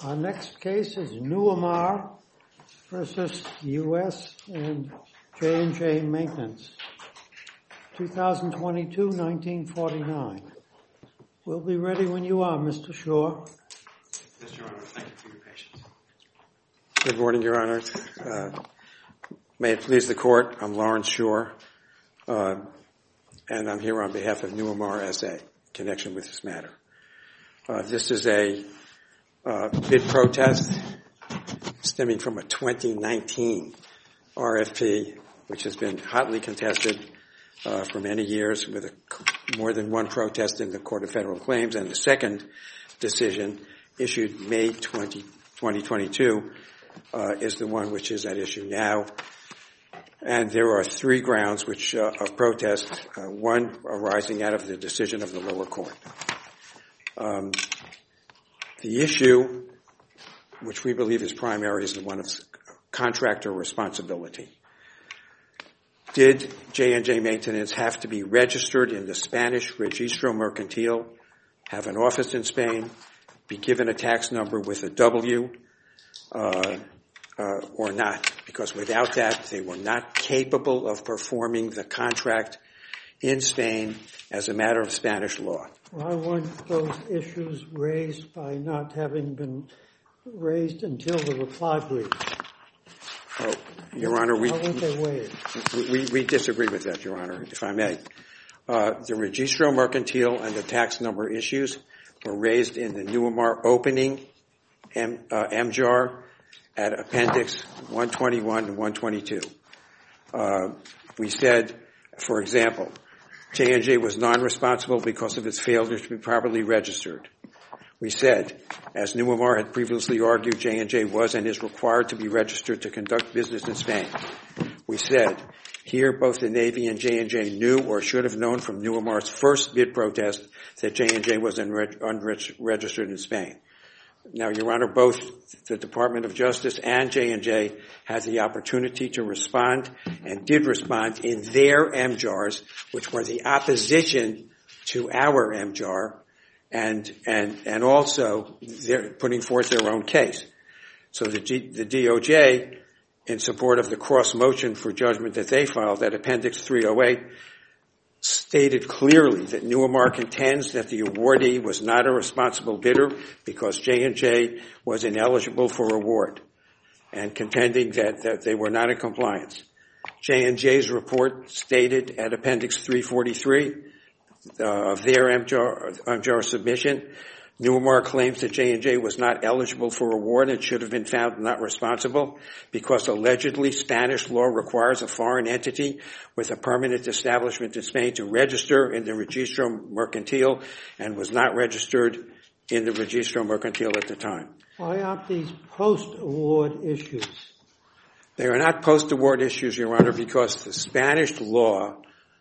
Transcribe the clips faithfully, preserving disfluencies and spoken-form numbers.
Our next case is Nuamar versus U S and J and J Maintenance, twenty twenty-two to nineteen forty-nine. We'll be ready when you are, Mister Shaw. Yes, Your Honor. Thank you for your patience. Good morning, Your Honor. Uh, may it please the Court, I'm Lawrence Shaw, uh, and I'm here on behalf of Nuamar S A in connection with this matter. Uh, this is a uh, bid protest stemming from a twenty nineteen R F P, which has been hotly contested uh, for many years, with a, more than one protest in the Court of Federal Claims, and the second decision issued May twentieth, twenty twenty-two uh, is the one which is at issue now. And there are three grounds which uh, of protest, uh, one arising out of the decision of the lower court. Um, the issue, which we believe is primary, is the one of contractor responsibility. Did J and J Maintenance have to be registered in the Spanish Registro Mercantil, have an office in Spain, be given a tax number with a W, uh, uh, or not? Because without that, they were not capable of performing the contract in Spain as a matter of Spanish law. Why weren't those issues raised by not having been raised until the reply brief? Oh, Your Honor, we, How weren't they waived? we, we disagree with that, Your Honor, if I may. Uh, the Registro Mercantil and the tax number issues were raised in the Nuamar opening M, uh, M J A R at Appendix one twenty-one and one twenty-two. Uh, we said, for example, J and J was non-responsible because of its failure to be properly registered. We said, as Nuamar had previously argued, J and J was and is required to be registered to conduct business in Spain. We said, here both the Navy and J and J knew or should have known from Nuamar's first bid protest that J and J was unregistered in Spain. Now, Your Honor, both the Department of Justice and J and J had the opportunity to respond and did respond in their M J A Rs, which were the opposition to our M J A R, and and and also they're putting forth their own case. So the, G, the D O J, in support of the cross motion for judgment that they filed at Appendix three oh eight, stated clearly that Nuamar contends that the awardee was not a responsible bidder because J and J was ineligible for award, and contending that, that they were not in compliance. J and J's report stated at Appendix three forty-three uh, of their M J A R, M J A R submission, Nuamar claims that J and J was not eligible for award and should have been found not responsible because allegedly Spanish law requires a foreign entity with a permanent establishment in Spain to register in the Registro Mercantil and was not registered in the Registro Mercantil at the time. Why aren't these post-award issues? They are not post-award issues, Your Honor, because the Spanish law,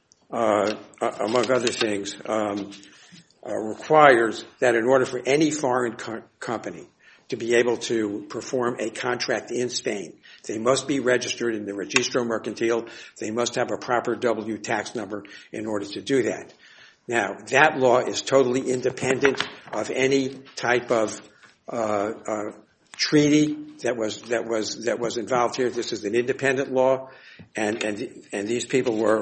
uh, among other things, um, Uh, requires that in order for any foreign co- company to be able to perform a contract in Spain, they must be registered in the Registro Mercantil. They must have a proper W tax number in order to do that. Now, that law is totally independent of any type of uh, uh, treaty that was that was that was involved here. This is an independent law, and and and these people were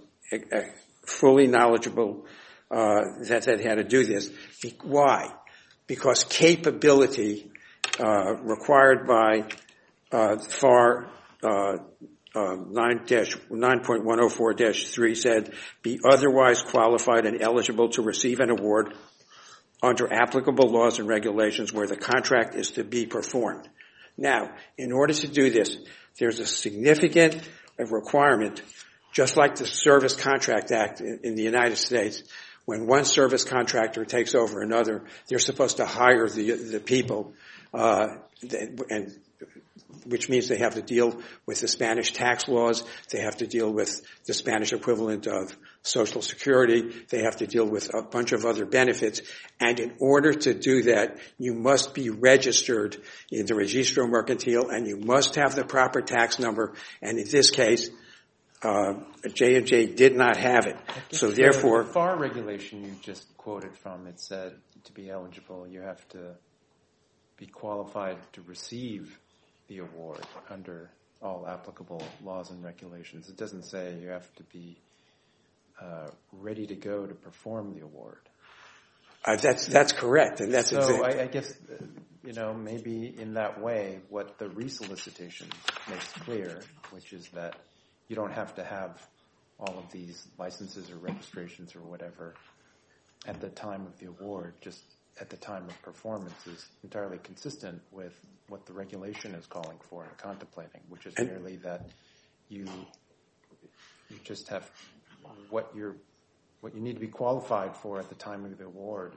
uh, fully knowledgeable Uh, that that had to do this. Why? Because capability uh, required by uh, F A R uh, uh, nine point one oh four dash three said, be otherwise qualified and eligible to receive an award under applicable laws and regulations where the contract is to be performed. Now, in order to do this, there's a significant requirement, just like the Service Contract Act in, in the United States. When one service contractor takes over another, they're supposed to hire the the people, uh, and which means they have to deal with the Spanish tax laws. They have to deal with the Spanish equivalent of Social Security. They have to deal with a bunch of other benefits. And in order to do that, you must be registered in the Registro Mercantil, and you must have the proper tax number. And in this case, Uh, J and J did not have it. So therefore, the F A R regulation you just quoted from, it said to be eligible, you have to be qualified to receive the award under all applicable laws and regulations. It doesn't say you have to be uh, ready to go to perform the award. Uh, that's that's correct, and that's so. exactly. I, I guess uh, you know maybe in that way, what the resolicitation makes clear, which is that you don't have to have all of these licenses or registrations or whatever at the time of the award. Just at the time of performance is entirely consistent with what the regulation is calling for and contemplating, which is and, merely that you you just have what you're what you need to be qualified for at the time of the award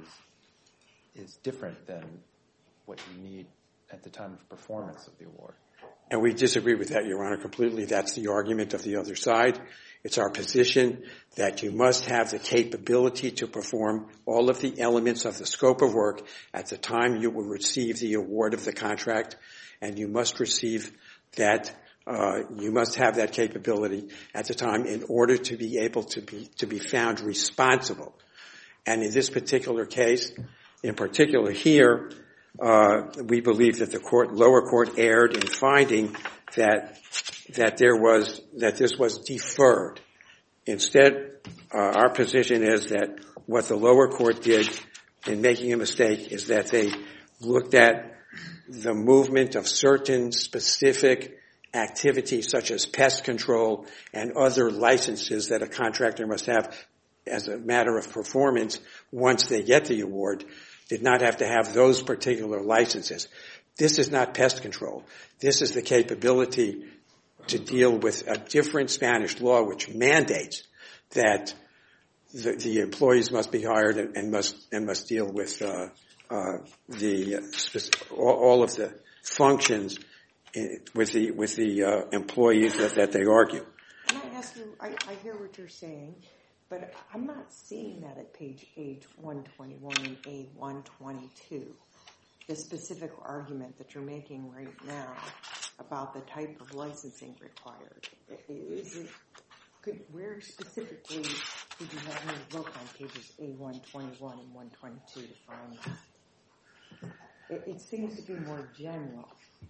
is is different than what you need at the time of performance of the award. And we disagree with that, Your Honor, completely. That's the argument of the other side. It's our position that you must have the capability to perform all of the elements of the scope of work at the time you will receive the award of the contract, and you must receive that, uh, you must have that capability at the time in order to be able to be, to be found responsible. And in this particular case, in particular here, uh, we believe that the court, lower court erred in finding that that there was, that this was deferred. Instead, uh, our position is that what the lower court did in making a mistake is that they looked at the movement of certain specific activities such as pest control and other licenses that a contractor must have as a matter of performance once they get the award, did not have to have those particular licenses. This is not pest control. This is the capability to deal with a different Spanish law which mandates that the, the employees must be hired and, and must and must deal with uh, uh, the uh, all, all of the functions in, with the with the uh, employees that, that they argue. Can I ask you? I, I hear what you're saying, but I'm not seeing that at page A one twenty-one and A one twenty-two. The specific argument that you're making right now about the type of licensing required. Is it, could, where specifically did you have me look on pages A one twenty-one and one twenty-two to find that? It, it seems to be more general.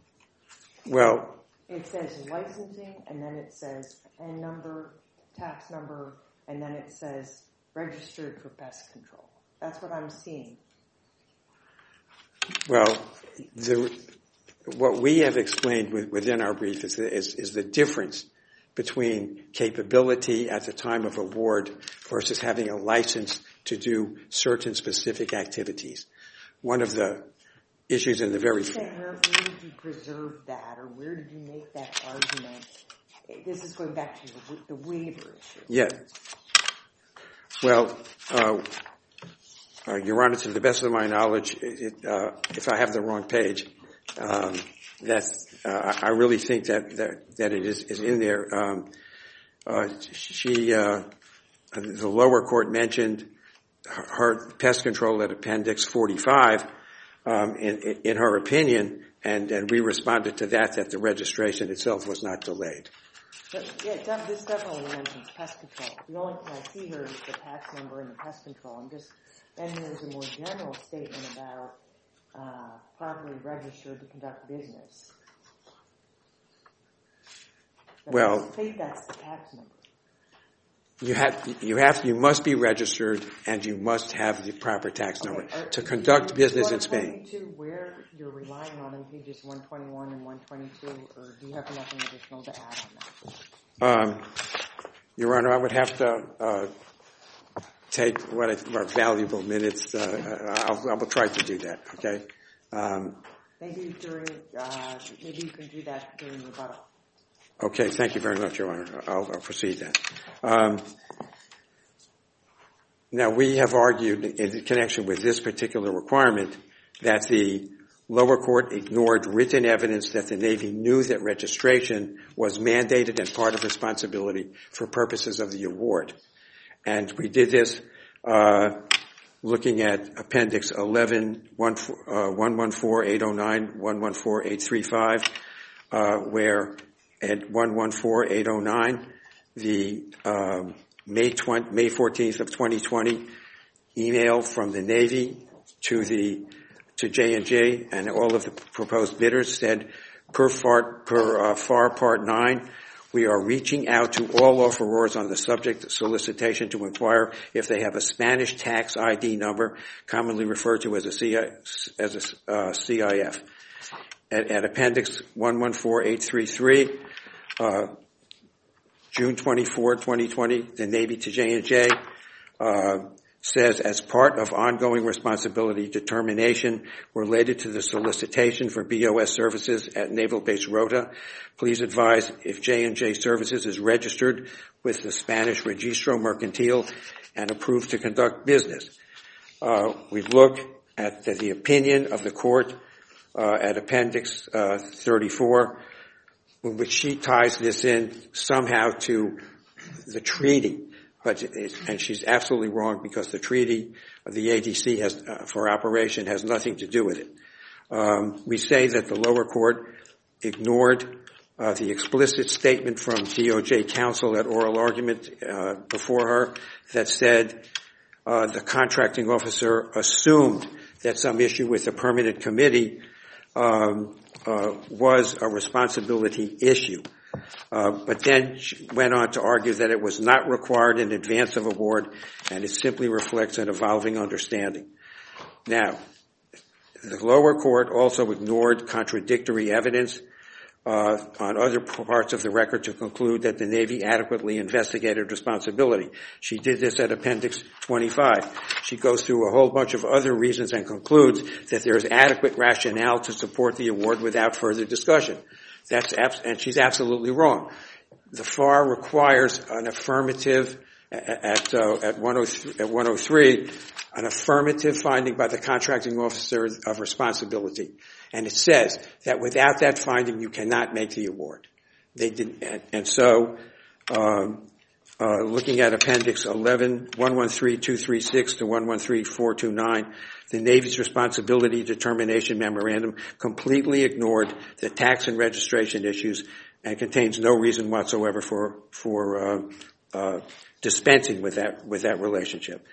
Well, it says licensing, and then it says N number, tax number, and then it says registered for pest control. That's what I'm seeing. Well, the, what we have explained with, within our brief is, is, is the difference between capability at the time of award versus having a license to do certain specific activities. One of the issues in the very... Where, where did you preserve that, or where did you make that argument? This is going back to the, the waiver issue. Yeah. Well, uh, Uh, Your Honor, to the best of my knowledge, it, uh, if I have the wrong page, um, that's, uh, I really think that, that, that it is, is in there. Um, uh, she, uh, the lower court mentioned her, her pest control at Appendix forty-five, um, in, in her opinion, and, and we responded to that, that the registration itself was not delayed. But, yeah, this definitely mentions pest control. The only thing I see here is the tax number and the pest control. I'm just, then there's a more general statement about uh, properly registered to conduct business. But well, I think that's the tax number. You have, you have, you must be registered and you must have the proper tax number okay, are, to conduct you, business you in Spain. Want to where you're relying on in pages one twenty-one and one twenty-two, or do you have nothing additional to add on that? Um, Your Honor, I would have to uh, take what are valuable minutes. Uh, I'll, I will try to do that. Okay. Um, maybe during, uh, maybe you can do that during rebuttal. Okay. Thank you very much, Your Honor. I'll, I'll proceed then. Um, now, we have argued in connection with this particular requirement that the lower court ignored written evidence that the Navy knew that registration was mandated and part of responsibility for purposes of the award. And we did this uh, looking at Appendix eleven, one one four eight oh nine, one one four eight three five, uh, where at one one four eight oh nine, the um, May twentieth, May fourteenth of twenty twenty email from the Navy to the to J and J and all of the proposed bidders said, per FAR, per, uh, FAR Part nine, we are reaching out to all offerors on the subject solicitation to inquire if they have a Spanish tax I D number, commonly referred to as a, C I, as a uh, C I F. At, at Appendix one one four eight three three, uh, June twenty-fourth, twenty twenty, the Navy to J and J uh, says, as part of ongoing responsibility determination related to the solicitation for B O S services at Naval Base Rota, please advise if J and J Services is registered with the Spanish Registro Mercantil and approved to conduct business. Uh, we've looked at the, the opinion of the court uh, at Appendix uh, thirty-four, in which she ties this in somehow to the treaty. But and she's absolutely wrong, because the treaty of the A D C has, uh, for operation has nothing to do with it. Um, we say that the lower court ignored uh, the explicit statement from D O J counsel at oral argument uh, before her that said uh, the contracting officer assumed that some issue with the permanent committee um, uh, was a responsibility issue. Uh, but then she went on to argue that it was not required in advance of award, and it simply reflects an evolving understanding. Now, the lower court also ignored contradictory evidence uh, on other parts of the record to conclude that the Navy adequately investigated responsibility. She did this at Appendix twenty-five. She goes through a whole bunch of other reasons and concludes that there is adequate rationale to support the award without further discussion. That's abs- and she's absolutely wrong. The FAR requires an affirmative at uh, at one oh three, an affirmative finding by the contracting officer of responsibility, and it says that without that finding, you cannot make the award. They did, and, and so, um, uh, looking at Appendix eleven, one one three two three six to one one three four two nine, the Navy's responsibility determination memorandum completely ignored the tax and registration issues and contains no reason whatsoever for for uh, uh, dispensing with that with that relationship.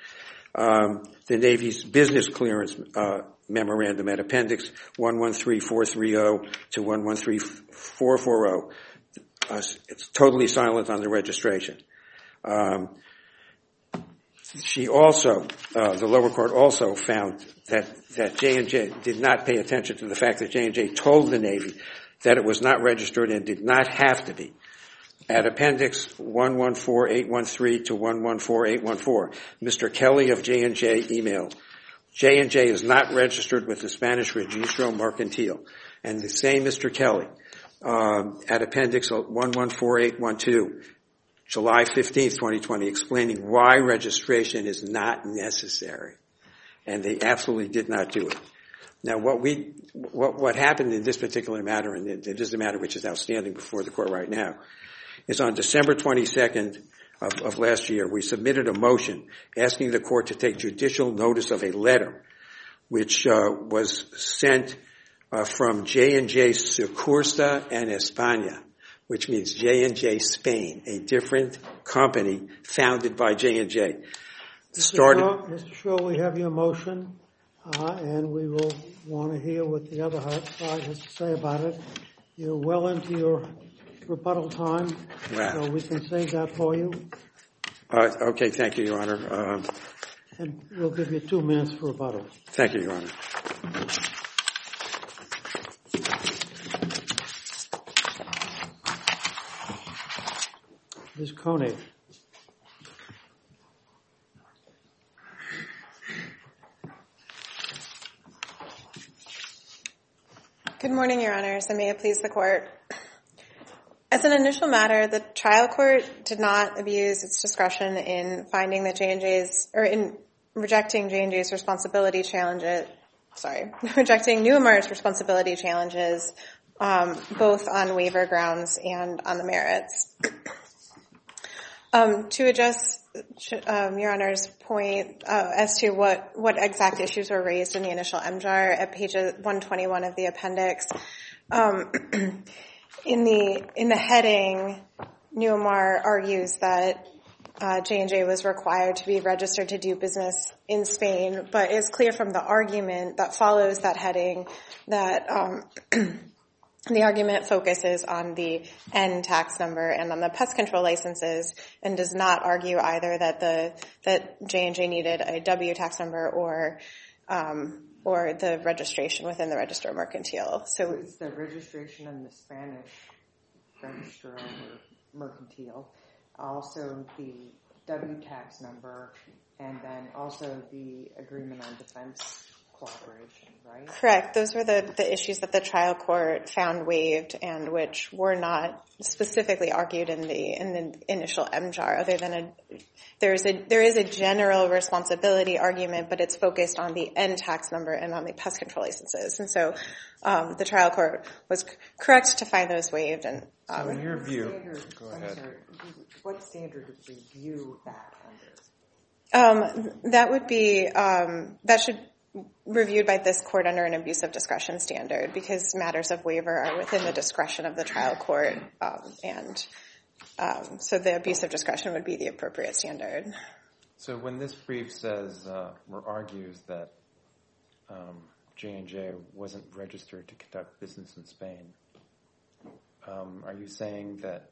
Um, the Navy's business clearance uh, memorandum at Appendix one one three four three zero to one one three four four zero, uh, it's totally silent on the registration. Um, she also, uh, the lower court also found that, that J and J did not pay attention to the fact that J and J told the Navy that it was not registered and did not have to be. At Appendix one one four eight one three to one one four eight one four, Mister Kelly of J and J emailed, J and J is not registered with the Spanish Registro Mercantil. And the same Mister Kelly, um, at Appendix one one four eight one two, July fifteenth, twenty twenty, explaining why registration is not necessary. And they absolutely did not do it. Now, what we, what, what happened in this particular matter, and it is a matter which is outstanding before the court right now, is on December twenty-second of, of last year, we submitted a motion asking the court to take judicial notice of a letter which uh, was sent uh, from J and J Secursa and España, which means J and J Spain, a different company founded by J and J. Started. Mister Shaw, we have your motion, uh, and we will want to hear what the other side has to say about it. You're well into your rebuttal time, Wow. so we can save that for you. Uh, okay, thank you, Your Honor. Um, And we'll give you two minutes for rebuttal. thank you, Your Honor. Miz Koenig. Good morning, Your Honors, and may it please the Court. As an initial matter, the trial court did not abuse its discretion in finding that J and J's, or in rejecting J and J's responsibility challenges, sorry, rejecting Newmar's responsibility challenges, um, both on waiver grounds and on the merits. Um, to address um, Your Honor's point uh, as to what, what exact issues were raised in the initial M J A R at page one twenty-one of the appendix, um, in the in the heading, Newmar argues that uh, J and J was required to be registered to do business in Spain, but it's clear from the argument that follows that heading that um, the argument focuses on the N tax number and on the pest control licenses, and does not argue either that the that J and J needed a W tax number or um, or the registration within the Register Mercantile. So it's the registration in the Spanish Register Mercantile, also the W tax number, and then also the Agreement on Defense Cooperation, right? Correct. Those were the, the issues that the trial court found waived and which were not specifically argued in the in the initial M J A R. Other than a there is a there is a general responsibility argument, but it's focused on the N tax number and on the pest control licenses. And so um, the trial court was correct to find those waived. And um, so in your view, standard, go I'm ahead. sorry, what standard did we view that under? Um, that would be um, that should. reviewed by this court under an abuse of discretion standard, because matters of waiver are within the discretion of the trial court, um, and um, so the abuse of discretion would be the appropriate standard. So when this brief says uh, or argues that um, J and J wasn't registered to conduct business in Spain, um, are you saying that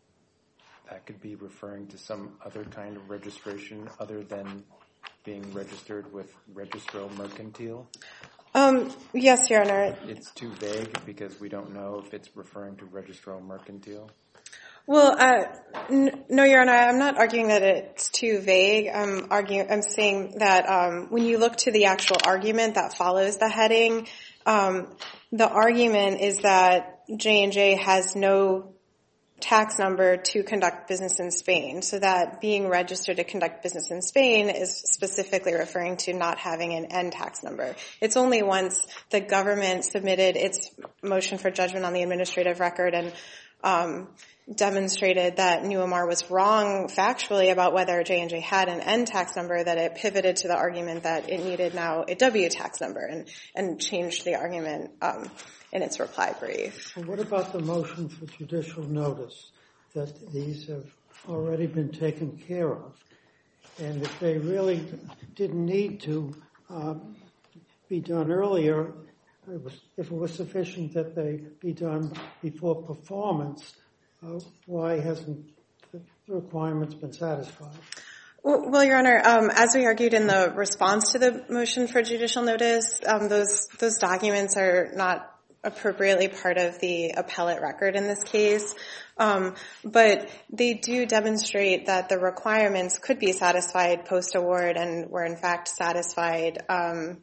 that could be referring to some other kind of registration other than being registered with Registro Mercantile? Um, yes, Your Honor. It's too vague because we don't know if it's referring to Registro Mercantile? Well, uh, n- no, Your Honor, I'm not arguing that it's too vague. I'm arguing, I'm saying that um, when you look to the actual argument that follows the heading, um, the argument is that J and J has no tax number to conduct business in Spain, so that being registered to conduct business in Spain is specifically referring to not having an N tax number. It's only once the government submitted its motion for judgment on the administrative record and um, demonstrated that Newamar was wrong factually about whether J and J had an N tax number that it pivoted to the argument that it needed now a W tax number and, and changed the argument um, in its reply brief. And what about the motion for judicial notice that these have already been taken care of? And if they really didn't need to um, be done earlier, it was, if it was sufficient that they be done before performance, uh, why hasn't the requirements been satisfied? Well, well, Your Honor, um, as we argued in the response to the motion for judicial notice, um, those those documents are not appropriately part of the appellate record in this case, um, but they do demonstrate that the requirements could be satisfied post-award and were in fact satisfied um,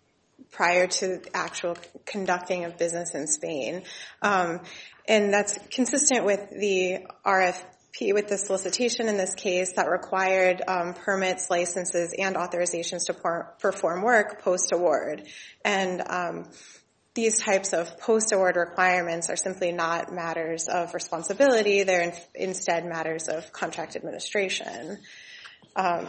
prior to actual conducting of business in Spain. Um, and that's consistent with the R F P, with the solicitation in this case that required um, permits, licenses, and authorizations to per- perform work post-award. And um, these types of post-award requirements are simply not matters of responsibility. They're in- instead matters of contract administration. Um,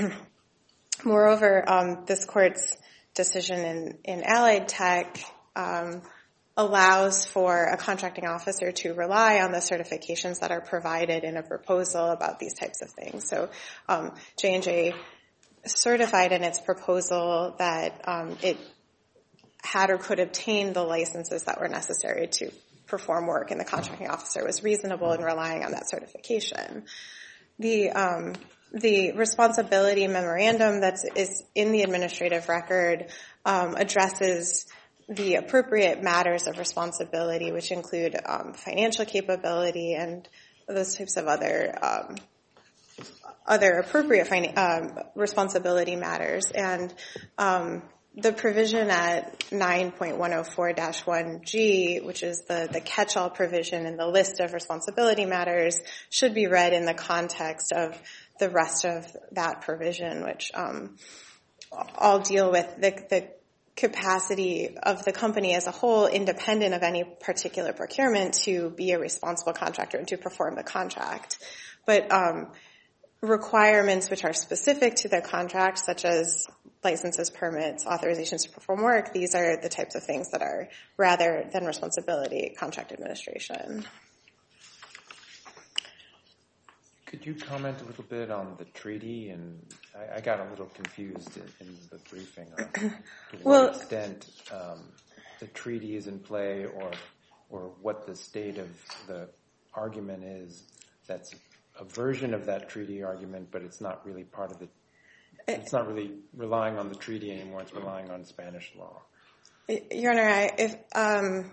moreover, um, this court's decision in, in Allied Tech um, allows for a contracting officer to rely on the certifications that are provided in a proposal about these types of things. So um, J and J certified in its proposal that um, it had or could obtain the licenses that were necessary to perform work, and the contracting officer was reasonable in relying on that certification. The um, the responsibility memorandum that is in the administrative record um, addresses the appropriate matters of responsibility, which include um, financial capability and those types of other um, other appropriate fin- um, responsibility matters. And um, the provision at nine point one oh four dash one G, which is the, the catch-all provision in the list of responsibility matters, should be read in the context of the rest of that provision, which um, all deal with the, the capacity of the company as a whole, independent of any particular procurement, to be a responsible contractor and to perform the contract. But um, requirements which are specific to the contract, such as licenses, permits, authorizations to perform work, these are the types of things that are, rather than responsibility, contract administration. Could you comment a little bit on the treaty? And I, I got a little confused in, in the briefing on to what Well- extent um, the treaty is in play, or or what the state of the argument is. That's a version of that treaty argument, but it's not really part of the. It's not really relying on the treaty anymore. It's relying on Spanish law. Your Honor, I, if um,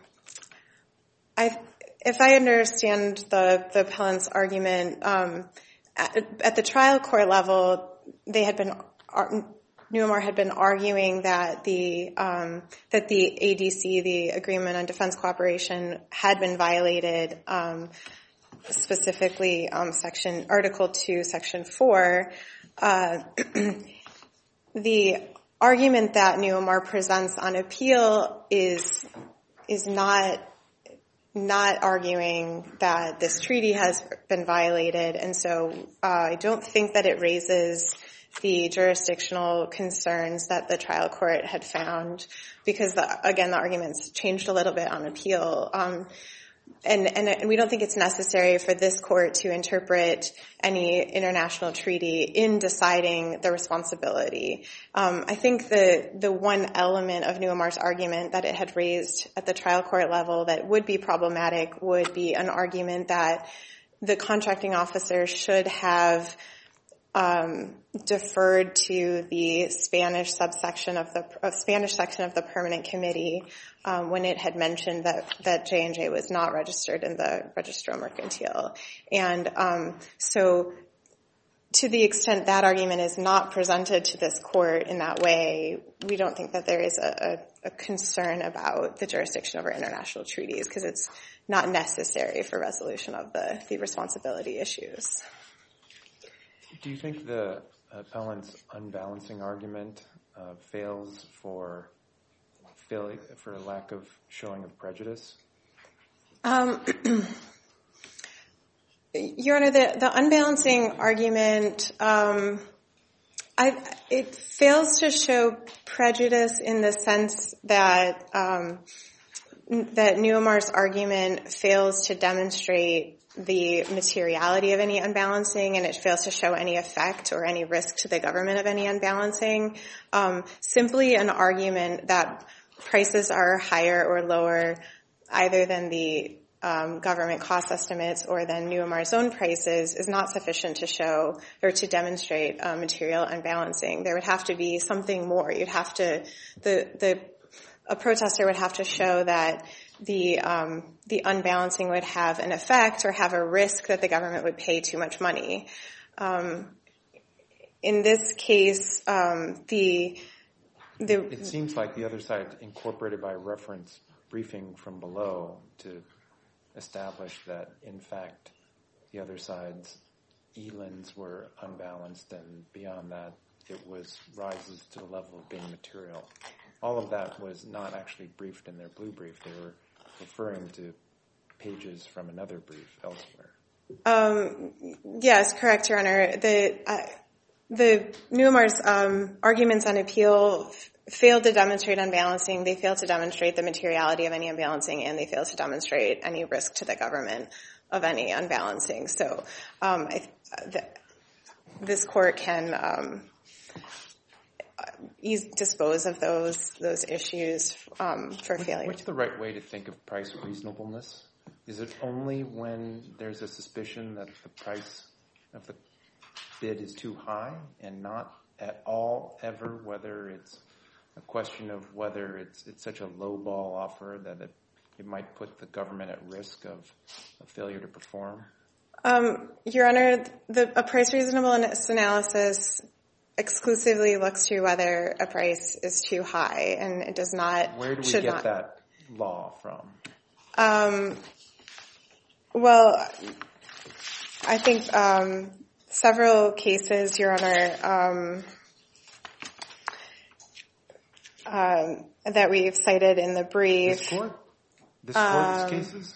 I if I understand the the appellant's argument, um, at, at the trial court level, they had been Newmar had been arguing that the um, that the A D C, the Agreement on Defense Cooperation, had been violated. Um, specifically, um, Section Article Two, Section Four. Uh, the argument that Newmar presents on appeal is is not not arguing that this treaty has been violated, and so uh, I don't think that it raises the jurisdictional concerns that the trial court had found, because the, again, the arguments changed a little bit on appeal. Um, And, and we don't think it's necessary for this court to interpret any international treaty in deciding the responsibility. Um, I think the the one element of Newmar's argument that it had raised at the trial court level that would be problematic would be an argument that the contracting officer should have um, deferred to the Spanish subsection of the uh, Spanish section of the permanent committee um, when it had mentioned that that J and J was not registered in the Registro Mercantil, and um, so to the extent that argument is not presented to this court in that way, we don't think that there is a, a, a concern about the jurisdiction over international treaties, because it's not necessary for resolution of the, the responsibility issues. Do you think the appellant's unbalancing argument uh, fails for fail, for lack of showing of prejudice? Um, Your Honor, the, the unbalancing argument, um, I, it fails to show prejudice in the sense that um, that Newmar's argument fails to demonstrate the materiality of any unbalancing, and it fails to show any effect or any risk to the government of any unbalancing. Um, simply an argument that prices are higher or lower either than the um, government cost estimates or than Newmar's own prices is not sufficient to show or to demonstrate uh, material unbalancing. There would have to be something more. You'd have to, the, the, a protester would have to show that the um, the unbalancing would have an effect or have a risk that the government would pay too much money. Um, in this case, um, the the it seems like the other side incorporated by reference briefing from below to establish that, in fact, the other side's E L I Ns were unbalanced, and beyond that, it was rises to the level of being material. All of that was not actually briefed in their blue brief. They were referring to pages from another brief elsewhere. Um, yes, correct, Your Honor. The uh, the Newmar's um, arguments on appeal f- failed to demonstrate unbalancing. They failed to demonstrate the materiality of any unbalancing, and they failed to demonstrate any risk to the government of any unbalancing. So um, I, the, this court can um, ease, dispose of those those issues um, for What, failure. What's the right way to think of price reasonableness? Is it only when there's a suspicion that the price of the bid is too high, and not at all ever whether it's a question of whether it's it's such a low ball offer that it, it might put the government at risk of a failure to perform? Um, Your Honor, the, a price reasonableness analysis exclusively looks to whether a price is too high, and it does not. Where do we should get not. that law from? Um, well, I think um, several cases, Your Honor, um, um, that we've cited in the brief. This court? This court's Um, cases?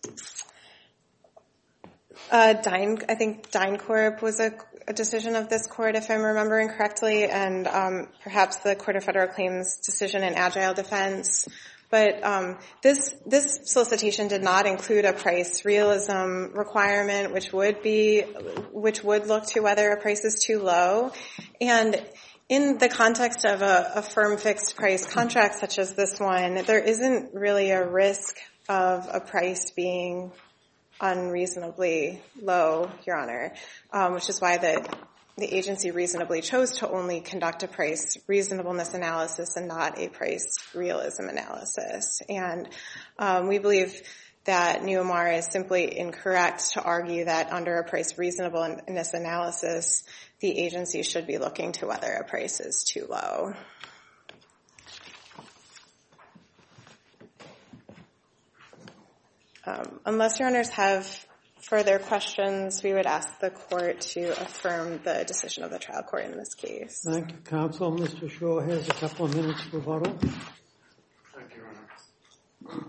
Uh, Dine, I think DynCorp was a, a decision of this court, if I'm remembering correctly, and um, perhaps the Court of Federal Claims decision in Agile Defense But um, this this solicitation did not include a price realism requirement, which would be which would look to whether a price is too low. And in the context of a, a firm fixed price contract such as this one, there isn't really a risk of a price being unreasonably low, Your Honor, um, which is why the the agency reasonably chose to only conduct a price reasonableness analysis and not a price realism analysis. And um, we believe that Newmar is simply incorrect to argue that under a price reasonableness analysis, the agency should be looking to whether a price is too low. Um, unless Your Honors have further questions, we would ask the court to affirm the decision of the trial court in this case. Thank you, counsel. Mister Shaw has a couple of minutes for rebuttal. Thank you, Your Honor.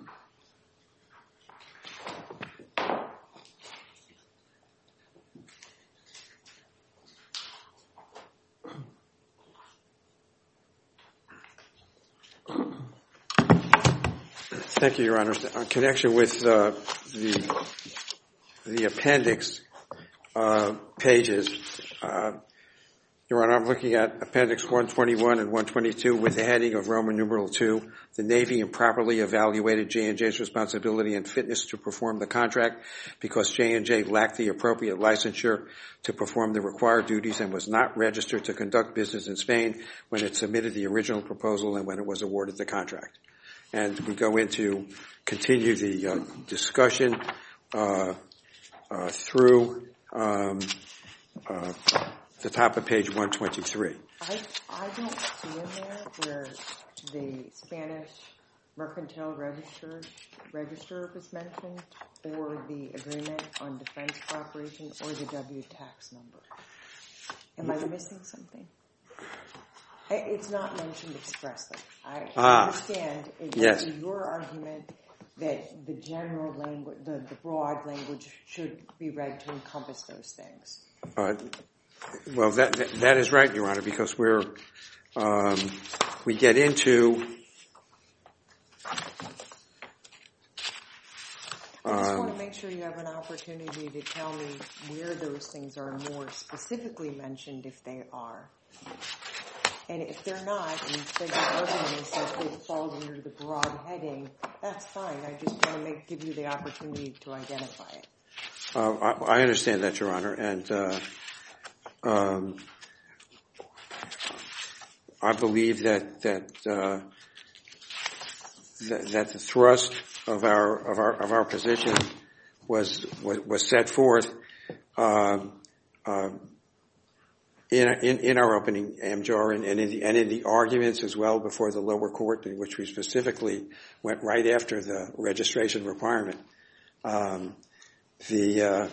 Thank you, Your Honor. In connection with uh, the the appendix uh, pages, uh, Your Honor, I'm looking at Appendix one twenty-one and one twenty-two with the heading of Roman numeral two. The Navy improperly evaluated J and J's responsibility and fitness to perform the contract because J and J lacked the appropriate licensure to perform the required duties and was not registered to conduct business in Spain when it submitted the original proposal and when it was awarded the contract. And we go into continue the uh, discussion uh, uh, through um, uh, the top of page one twenty-three. I, I don't see in there where the Spanish Mercantile Register, register was mentioned, or the agreement on defense cooperation, or the W tax number. Am I missing something? It's not mentioned expressly. I ah, understand it yes. would be your argument that the general language, the, the broad language should be read to encompass those things. Uh, well, that, that that is right, Your Honor, because we're um, we get into I just um, want to make sure you have an opportunity to tell me where those things are more specifically mentioned, if they are. And if they're not, and instead your argument is that it falls under the broad heading, that's fine. I just want to make, give you the opportunity to identify it. Uh, I, I understand that, Your Honor, and uh, um, I believe that that, uh, that that the thrust of our of our of our position was was, was set forth uh, uh, in, in in our opening M J A R and, and in the and in the arguments as well before the lower court, in which we specifically went right after the registration requirement. Um, the uh,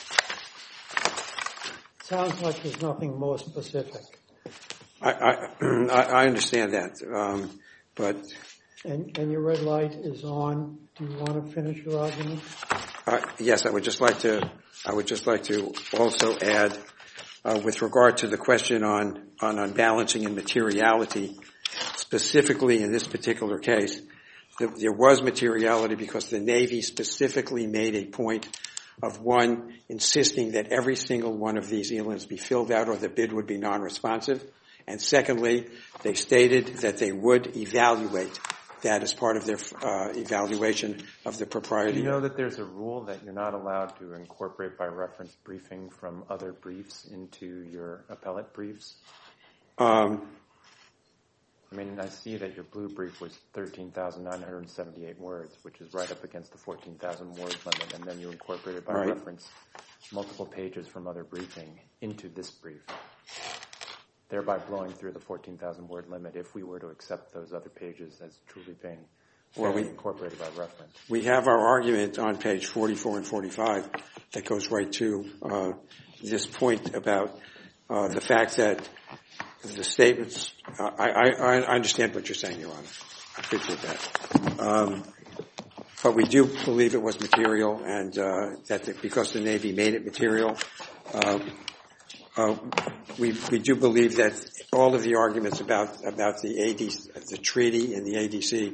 Sounds like there's nothing more specific. I, I, I understand that, um, but And, and your red light is on. Do you want to finish your argument? uh, yes, I would just like to. I would just like to also add, uh, with regard to the question on on unbalancing and materiality, specifically in this particular case, that there was materiality because the Navy specifically made a point of, one, insisting that every single one of these E L Ns be filled out or the bid would be non-responsive. And secondly, they stated that they would evaluate that as part of their uh, evaluation of the propriety. Do you know that there's a rule that you're not allowed to incorporate by reference briefing from other briefs into your appellate briefs? Um, I mean, I see that your blue brief was thirteen thousand nine hundred seventy-eight words, which is right up against the fourteen thousand word limit, and then you incorporated by right. reference multiple pages from other briefing into this brief, thereby blowing through the fourteen thousand word limit if we were to accept those other pages as truly being well, we, incorporated by reference. We have our argument on page forty-four and forty-five that goes right to uh, this point about uh, the fact that the statements, uh, I, I, I understand what you're saying, Your Honor. I appreciate that. Um, but we do believe it was material, and uh, that the, because the Navy made it material, uh, uh, we we do believe that all of the arguments about about the A D, the treaty and the A D C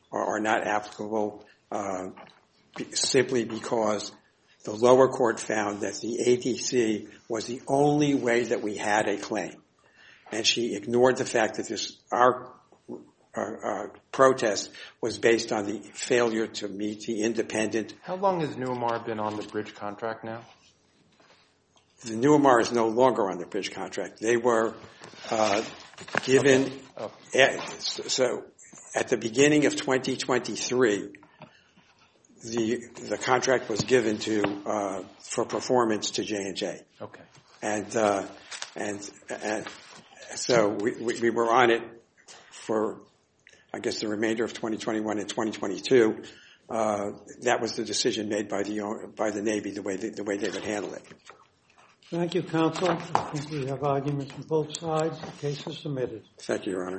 are, are not applicable uh, be, simply because the lower court found that the A D C was the only way that we had a claim. And she ignored the fact that this, our uh, uh, protest was based on the failure to meet the independent. How long has Newmar been on the bridge contract now? The Newmar is no longer on the bridge contract. They were uh, given, okay. Oh. At, so at the beginning of twenty twenty-three, the the contract was given to uh, for performance to J and J. Okay. And uh, and and so we, we we were on it for, I guess, the remainder of twenty twenty-one and twenty twenty-two. Uh, that was the decision made by the by the Navy, the way they, the way they would handle it. Thank you, counsel. I think we have arguments from both sides. The case is submitted. Thank you, Your Honor.